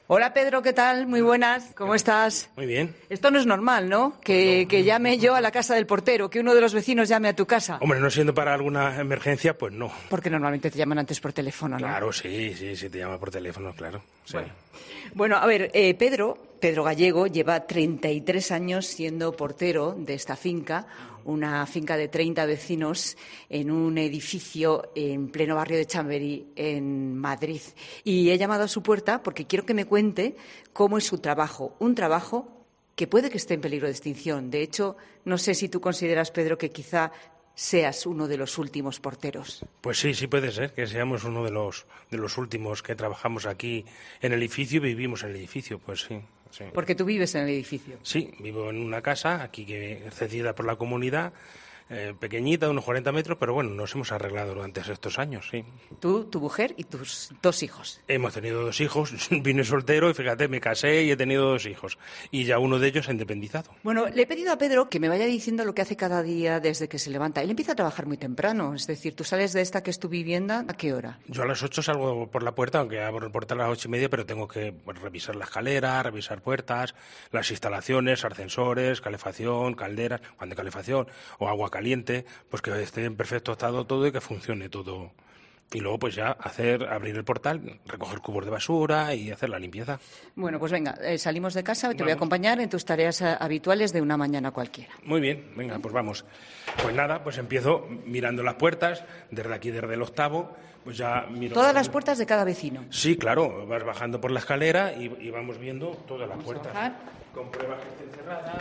Hola Pedro, ¿qué tal? Muy buenas, ¿cómo estás? Muy bien. Esto no es normal, ¿no? Que llame yo a la casa del portero, que uno de los vecinos llame a tu casa. Hombre, no siendo para alguna emergencia, pues no. Porque normalmente te llaman antes por teléfono, ¿no? Claro, sí, te llama por teléfono, claro. Sí. Bueno, a ver, Pedro Gallego lleva 33 años siendo portero de esta finca, una finca de 30 vecinos en un edificio en pleno barrio de Chamberí, en Madrid. Y he llamado a su puerta porque quiero que me cuente cómo es su trabajo. Un trabajo que puede que esté en peligro de extinción. De hecho, no sé si tú consideras, Pedro, que quizá seas uno de los últimos porteros. Pues sí puede ser que seamos uno de los últimos que trabajamos aquí en el edificio y vivimos en el edificio, pues sí. Porque tú vives en el edificio. Sí, vivo en una casa aquí que es cedida por la comunidad, pequeñita, de unos 40 metros, pero bueno, nos hemos arreglado durante estos años, sí. Tú, tu mujer y tus 2 hijos. Hemos tenido 2 hijos, vine soltero y fíjate, me casé y he tenido 2 hijos. Y ya uno de ellos se ha independizado. Bueno, le he pedido a Pedro que me vaya diciendo lo que hace cada día desde que se levanta. Él empieza a trabajar muy temprano, es decir, tú sales de esta que es tu vivienda, ¿a qué hora? Yo a las 8 salgo por la puerta, aunque abro el portal a las 8:30, pero tengo que revisar la escalera, revisar puertas, las instalaciones, ascensores, calefacción, calderas, cuando hay calefacción o agua caliente, pues que esté en perfecto estado todo y que funcione todo. Y luego pues ya abrir el portal, recoger cubos de basura y hacer la limpieza. Bueno, pues venga, salimos de casa, te voy a acompañar en tus tareas habituales de una mañana cualquiera. Muy bien, venga, pues vamos. Pues nada, pues empiezo mirando las puertas, desde aquí, desde el octavo, pues ya miro... ¿Todas las puertas de cada vecino? Sí, claro, vas bajando por la escalera y vamos viendo todas las puertas. Con pruebas que estén cerradas...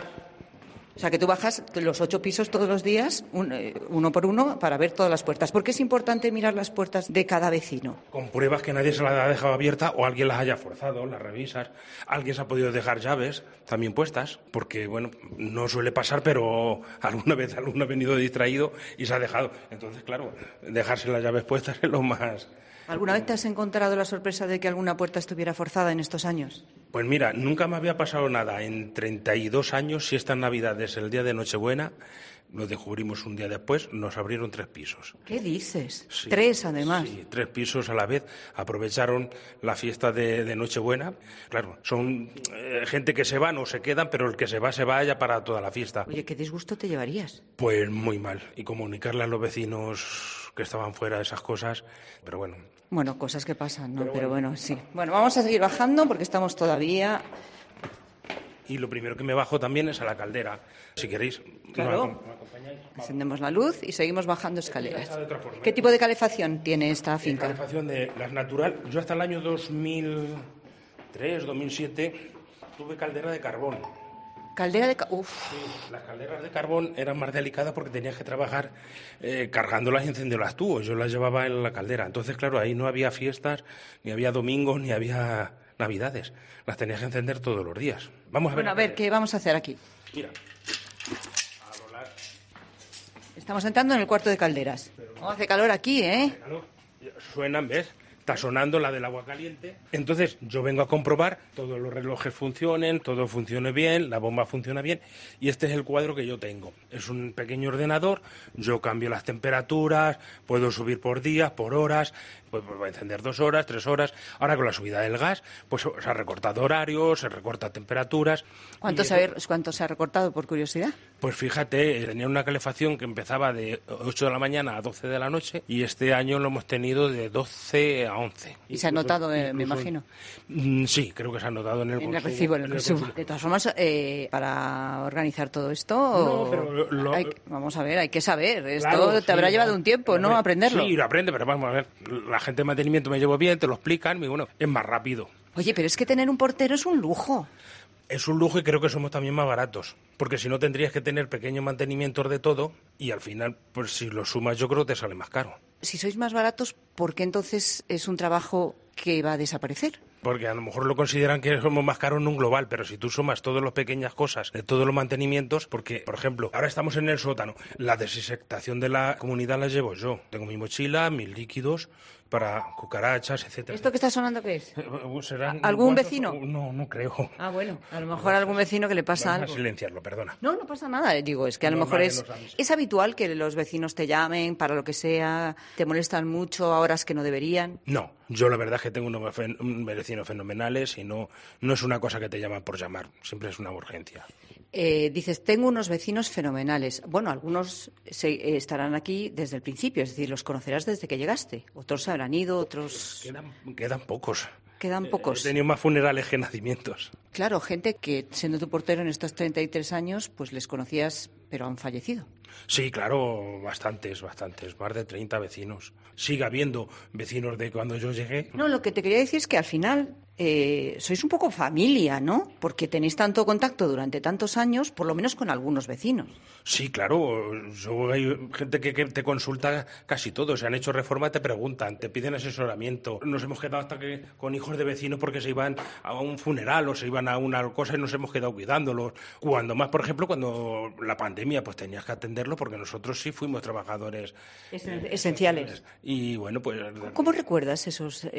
O sea, que tú bajas los 8 pisos todos los días, uno por uno, para ver todas las puertas. ¿Por qué es importante mirar las puertas de cada vecino? Con pruebas que nadie se las ha dejado abierta o alguien las haya forzado, las revisas. Alguien se ha podido dejar llaves también puestas, porque, bueno, no suele pasar, pero alguna vez alguno ha venido distraído y se ha dejado. Entonces, claro, dejarse las llaves puestas es lo más... ¿Alguna vez te has encontrado la sorpresa de que alguna puerta estuviera forzada en estos años? Pues mira, nunca me había pasado nada. En 32 años, si esta Navidad es el día de Nochebuena, lo descubrimos un día después, nos abrieron 3 pisos. ¿Qué dices? Sí, 3 además. Sí, 3 pisos a la vez. Aprovecharon la fiesta de Nochebuena. Claro, son gente que se van o se quedan, pero el que se va ya para toda la fiesta. Oye, ¿qué disgusto te llevarías? Pues muy mal. Y comunicarle a los vecinos que estaban fuera de esas cosas, pero bueno. Bueno, cosas que pasan, ¿no? Pero bueno, sí. Bueno, vamos a seguir bajando porque estamos todavía... Y lo primero que me bajo también es a la caldera. Si queréis, claro. ¿Me acompañáis? Encendemos la luz y seguimos bajando escaleras. ¿Qué tipo de calefacción tiene esta finca? Calefacción de las natural. Yo hasta el año 2003, 2007 tuve caldera de carbón. ¿Caldera de Uf. Sí, las calderas de carbón eran más delicadas porque tenías que trabajar cargándolas y encendiéndolas tú. Yo las llevaba en la caldera. Entonces, claro, ahí no había fiestas, ni había domingos, ni había Navidades. Las tenías que encender todos los días. Vamos a ver. Bueno, a ver, ¿qué vamos a hacer aquí? Mira. Estamos entrando en el cuarto de calderas. Hace calor aquí, ¿eh? Suenan, ¿ves? Está sonando la del agua caliente. Entonces yo vengo a comprobar, todos los relojes funcionen, todo funcione bien, la bomba funciona bien, y este es el cuadro que yo tengo. Es un pequeño ordenador, yo cambio las temperaturas, puedo subir por días, por horas, pues voy a encender 2 horas, 3 horas. Ahora con la subida del gas, pues se ha recortado horarios, se recorta temperaturas. ¿Cuánto se ha recortado, por curiosidad? Pues fíjate, tenía una calefacción que empezaba de 8 de la mañana a 12 de la noche y este año lo hemos tenido de 12 a 11. ¿Y se ha notado, me imagino? Sí, creo que se ha notado en el consumo. En el consumo. De todas formas, para organizar todo esto, no, pero vamos a ver, hay que saber. Claro, esto te habrá llevado un tiempo, ¿no? Aprenderlo. Sí, lo aprende, pero vamos a ver. La gente de mantenimiento me llevo bien, te lo explican y bueno, es más rápido. Oye, pero es que tener un portero es un lujo. Es un lujo y creo que somos también más baratos, porque si no tendrías que tener pequeños mantenimientos de todo y al final, pues si lo sumas yo creo que te sale más caro. Si sois más baratos, ¿por qué entonces es un trabajo que va a desaparecer? Porque a lo mejor lo consideran que somos más caros en un global, pero si tú sumas todas las pequeñas cosas de todos los mantenimientos, porque, por ejemplo, ahora estamos en el sótano, la desinfectación de la comunidad la llevo yo. Tengo mi mochila, mis líquidos, para cucarachas, etcétera. ¿Esto que está sonando qué es? ¿Serán ¿Algún guasos? vecino? No creo. Ah, bueno, a lo mejor algún vecino que le pasa Vamos algo. a silenciarlo, perdona. No pasa nada. Digo, es que a lo Normal mejor que nos avise. es habitual que los vecinos te llamen para lo que sea, te molestan mucho a horas que no deberían. No, yo la verdad es que tengo unos vecinos fenomenales y no es una cosa que te llaman por llamar, siempre es una urgencia. Dices, tengo unos vecinos fenomenales. Bueno, algunos estarán aquí desde el principio, es decir, los conocerás desde que llegaste. Otros habrán ido, otros... Quedan pocos. Quedan pocos. He tenido más funerales que nacimientos. Claro, gente que, siendo tu portero en estos 33 años, pues les conocías, pero han fallecido. Sí, claro, bastantes, más de 30 vecinos. Sigue habiendo vecinos de cuando yo llegué. No, lo que te quería decir es que al final sois un poco familia, ¿no? Porque tenéis tanto contacto durante tantos años, por lo menos con algunos vecinos. Sí, claro. Hay gente que te consulta casi todo. Se han hecho reforma, te preguntan, te piden asesoramiento. Nos hemos quedado hasta que con hijos de vecinos porque se iban a un funeral o se iban a una cosa y nos hemos quedado cuidándolos. Cuando más, por ejemplo, cuando la pandemia, pues tenías que atenderlo porque nosotros sí fuimos trabajadores Esenciales. Y bueno, pues... ¿Cómo recuerdas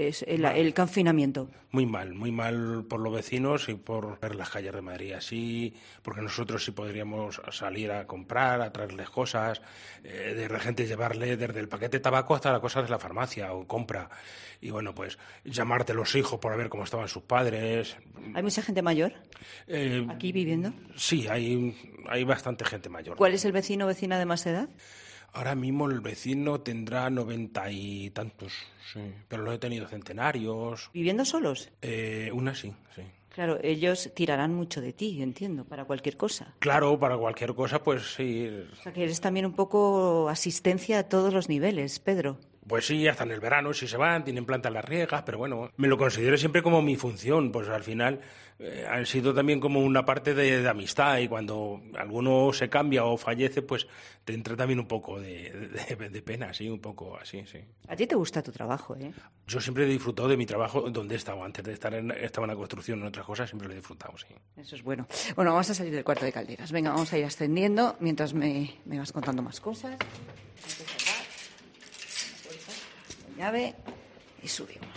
el confinamiento? Muy mal por los vecinos y por ver las calles de Madrid así, porque nosotros sí podríamos salir a comprar, a traerles cosas, de gente llevarle desde el paquete de tabaco hasta las cosas de la farmacia o compra. Y bueno, pues llamarte a los hijos para ver cómo estaban sus padres. ¿Hay mucha gente mayor aquí viviendo? Sí, hay bastante gente mayor. ¿Cuál es el vecino o vecina de más edad? Ahora mismo el vecino tendrá 90 y tantos, sí, pero los he tenido centenarios. ¿Viviendo solos? Una sí. Claro, ellos tirarán mucho de ti, entiendo, para cualquier cosa. Claro, para cualquier cosa, pues sí. O sea, que eres también un poco asistencia a todos los niveles, Pedro. Pues sí, hasta en el verano si se van, tienen plantas las riegas, pero bueno, me lo considero siempre como mi función, pues al final han sido también como una parte de amistad y cuando alguno se cambia o fallece, pues te entra también un poco de pena, sí, un poco así, sí. A ti te gusta tu trabajo, ¿eh? Yo siempre he disfrutado de mi trabajo donde he estado, antes de estaba en la construcción, en otras cosas, siempre lo he disfrutado, sí. Eso es bueno. Bueno, vamos a salir del cuarto de calderas. Venga, vamos a ir ascendiendo mientras me vas contando más cosas. Llave y subimos.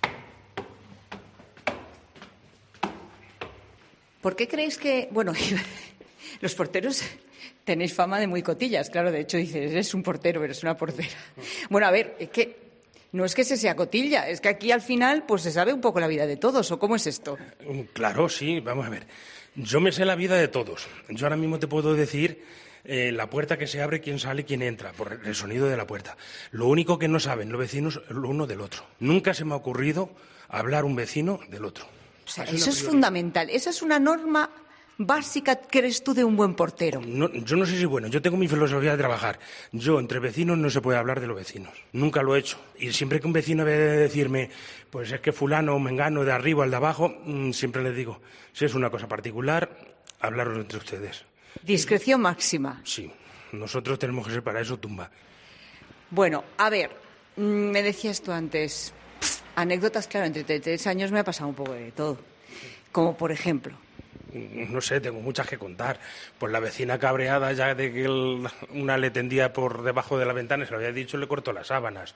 ¿Por qué creéis que, bueno, los porteros tenéis fama de muy cotillas? Claro, de hecho dices, eres un portero, eres una portera. Bueno, a ver, es que no es que se sea cotilla, es que aquí al final pues se sabe un poco la vida de todos, ¿o cómo es esto? Claro, sí, vamos a ver. Yo me sé la vida de todos. Yo ahora mismo te puedo decir la puerta que se abre, quién sale, quién entra, por el sonido de la puerta. Lo único que no saben los vecinos lo uno del otro. Nunca se me ha ocurrido hablar un vecino del otro. O sea, eso es fundamental. Esa es una norma básica, ¿crees tú, de un buen portero? No, yo no sé si bueno, yo tengo mi filosofía de trabajar. Yo, entre vecinos, no se puede hablar de los vecinos. Nunca lo he hecho. Y siempre que un vecino ve decirme, pues es que fulano o mengano de arriba al de abajo, siempre les digo, si es una cosa particular, hablarlo entre ustedes. Discreción máxima. Sí, nosotros tenemos que ser para eso tumba. Bueno, a ver, me decías tú antes, anécdotas, claro, entre 33 años me ha pasado un poco de todo. Como por ejemplo... No sé, tengo muchas que contar. Pues la vecina cabreada ya de que una le tendía por debajo de la ventana, se lo había dicho, le cortó las sábanas.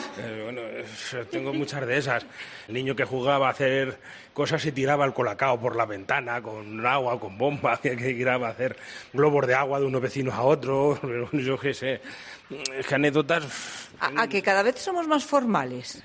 Tengo muchas de esas. El niño que jugaba a hacer cosas y tiraba el colacao por la ventana con agua, con bomba, que tiraba a hacer globos de agua de unos vecinos a otros, yo qué sé. Es que anécdotas... ¿A que cada vez somos más formales?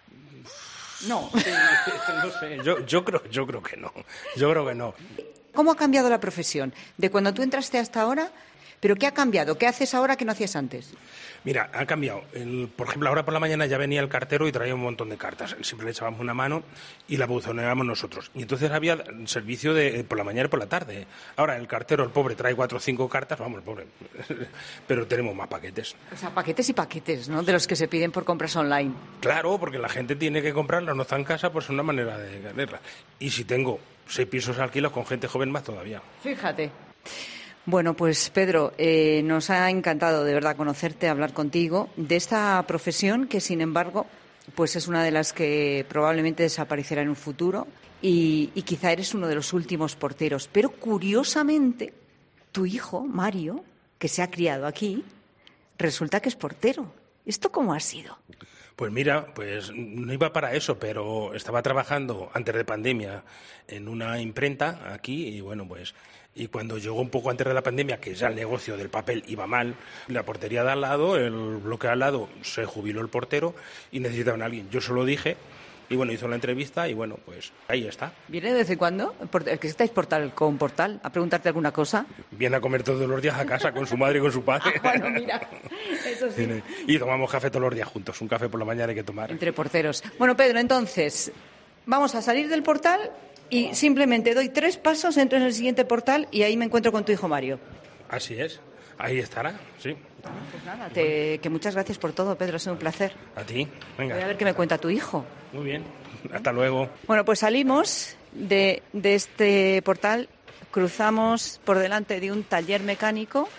No. Sí, no sé, yo creo que no. Yo creo que no. ¿Cómo ha cambiado la profesión? De cuando tú entraste hasta ahora, ¿pero qué ha cambiado? ¿Qué haces ahora que no hacías antes? Mira, ha cambiado. Por ejemplo, ahora por la mañana ya venía el cartero y traía un montón de cartas. Siempre le echábamos una mano y la buzoneábamos nosotros. Y entonces había servicio por la mañana y por la tarde. Ahora el cartero, el pobre, trae 4 o 5 cartas, vamos, el pobre. Pero tenemos más paquetes. O sea, paquetes y paquetes, ¿no? De los que se piden por compras online. Claro, porque la gente tiene que comprarlas, no está en casa, pues es una manera de ganarla. Y si tengo 6 pisos alquilados con gente joven, más todavía. Fíjate. Bueno, pues Pedro, nos ha encantado de verdad conocerte, hablar contigo de esta profesión que, sin embargo, pues es una de las que probablemente desaparecerá en un futuro y quizá eres uno de los últimos porteros. Pero curiosamente, tu hijo, Mario, que se ha criado aquí, resulta que es portero. ¿Esto cómo ha sido? Pues mira, pues no iba para eso, pero estaba trabajando antes de pandemia en una imprenta aquí y bueno, pues y cuando llegó un poco antes de la pandemia, que ya el negocio del papel iba mal, la portería de al lado, el bloque de al lado, se jubiló el portero y necesitaban a alguien. Yo se lo dije y bueno, hizo la entrevista y bueno, pues ahí está. ¿Viene de vez en cuando? ¿Que estáis portal con portal a preguntarte alguna cosa? Viene a comer todos los días a casa con su madre y con su padre. Bueno, mira, eso sí. Y tomamos café todos los días juntos, un café por la mañana hay que tomar. Entre porteros. Bueno, Pedro, entonces, vamos a salir del portal y simplemente doy 3 pasos, entro en el siguiente portal y ahí me encuentro con tu hijo Mario. Así es, ahí estará, sí. Pues nada, que muchas gracias por todo, Pedro, ha sido un placer. A ti, venga. Voy a ver qué me cuenta tu hijo. Muy bien, hasta luego. Bueno, pues salimos de este portal, cruzamos por delante de un taller mecánico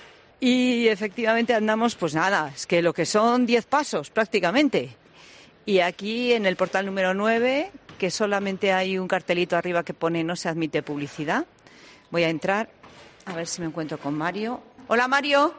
y efectivamente andamos, pues nada, es que lo que son 10 pasos prácticamente. Y aquí en el portal número 9, que solamente hay un cartelito arriba que pone no se admite publicidad, voy a entrar a ver si me encuentro con Mario. Hola, Mario.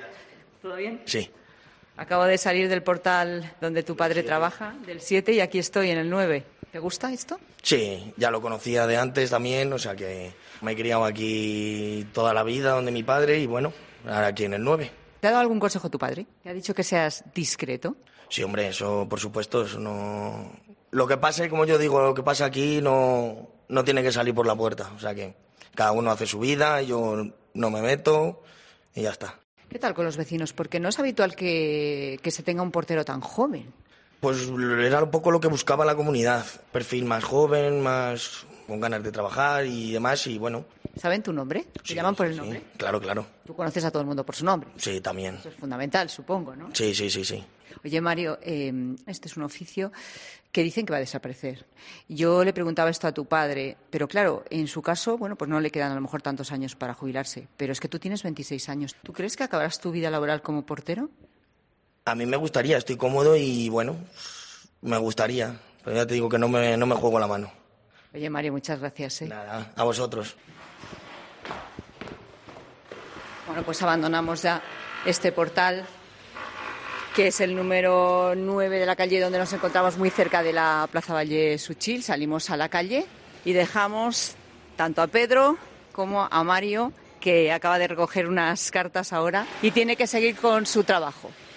¿Todo bien? Sí. Acabo de salir del portal donde tu padre trabaja, del 7, y aquí estoy en el 9. ¿Te gusta esto? Sí, ya lo conocía de antes también, o sea que me he criado aquí toda la vida donde mi padre y bueno, ahora aquí en el 9. ¿Te ha dado algún consejo tu padre? ¿Te ha dicho que seas discreto? Sí, hombre, eso por supuesto, eso no... Lo que pase, como yo digo, lo que pasa aquí no tiene que salir por la puerta, o sea que cada uno hace su vida, yo no me meto y ya está. ¿Qué tal con los vecinos? Porque no es habitual que se tenga un portero tan joven. Pues era un poco lo que buscaba la comunidad, perfil más joven, más con ganas de trabajar y demás, y bueno. ¿Saben tu nombre? ¿Te Sí, llaman por el sí, nombre? Claro, claro. Tú conoces a todo el mundo por su nombre. Sí, también. Eso es fundamental, supongo, ¿no? Sí. Oye, Mario, este es un oficio que dicen que va a desaparecer. Yo le preguntaba esto a tu padre, pero claro, en su caso, bueno, pues no le quedan a lo mejor tantos años para jubilarse, pero es que tú tienes 26 años. ¿Tú crees que acabarás tu vida laboral como portero? A mí me gustaría, estoy cómodo y bueno, me gustaría, pero ya te digo que no me juego la mano. Oye, Mario, muchas gracias. Nada, a vosotros. Bueno, pues abandonamos ya este portal, que es el número 9 de la calle donde nos encontramos muy cerca de la Plaza Valle Suchil. Salimos a la calle y dejamos tanto a Pedro como a Mario, que acaba de recoger unas cartas ahora y tiene que seguir con su trabajo.